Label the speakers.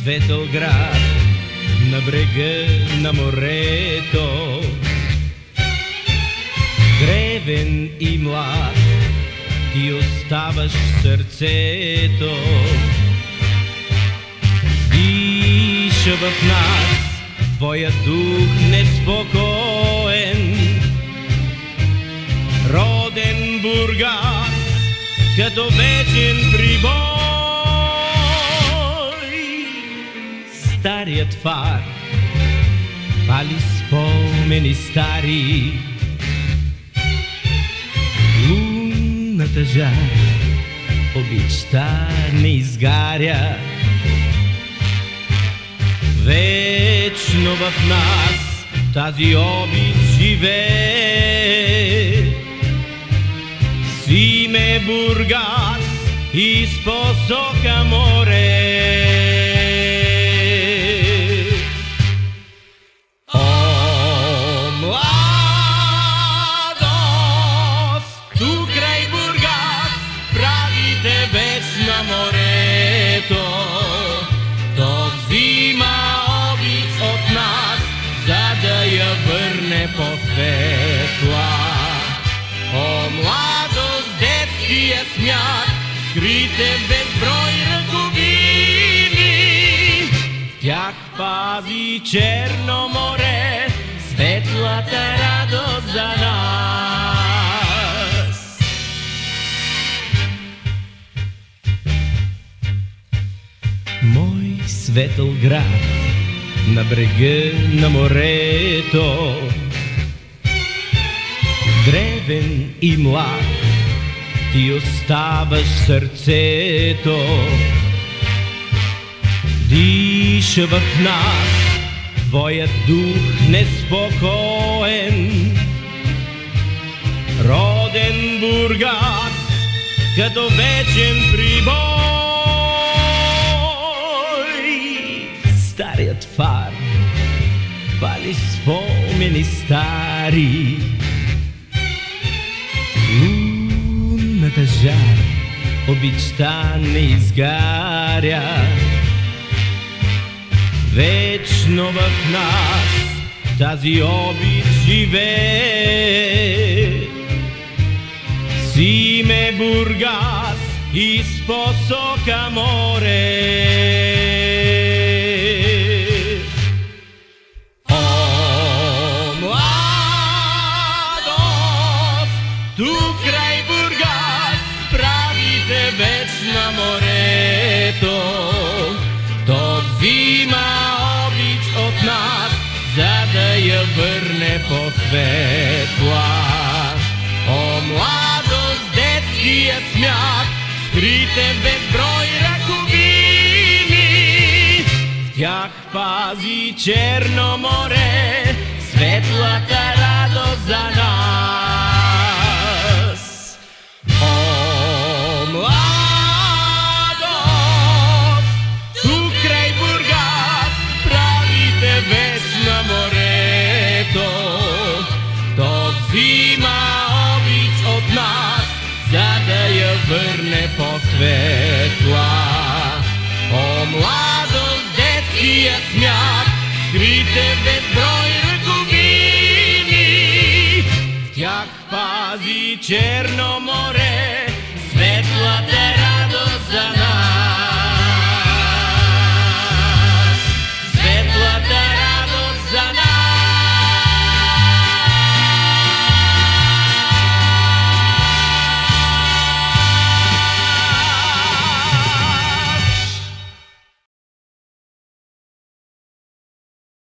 Speaker 1: светъл град на брега на морето. Древен и млад ти оставаш в сърцето. Диша в нас твоя дух неспокоен. Роден Бургас като вечен прибой. Старият фар пали спомени стари. Лунната жар обичта не изгаря. Вечно в нас тази обич живее. С име Бургас и с посока море. О, младост, ту край Бургас правите вечна морето. То взима обич от нас, за да я върне по-светла. О, младост, детския смях, скрите безброй ръковини. В тях пази Черно море, светлата радост за нас. Мой светъл град на брега на морето. Древен и млад ти оставаш в сърцето. Диша в нас твоят дух неспокоен. Роден Бургас като вечен прибой. Старият фар пали спомени стари. Лунната жар обичта не изгаря. Вечно в нас тази обич живее. С име Бургас и с посока море. Ту край Бургас правите вечна морето. То взима обич от нас, за да я върне по-светла. О, младост, детския смях, скрите безброй ръковини. В тях пази Черно море, светлата радост за нас. Вечна морето, то взима обич от нас, за да я върне по-светла. О, младост, детския смях, скрите безброй ръковини. В тях пази Черно море, светлата радост.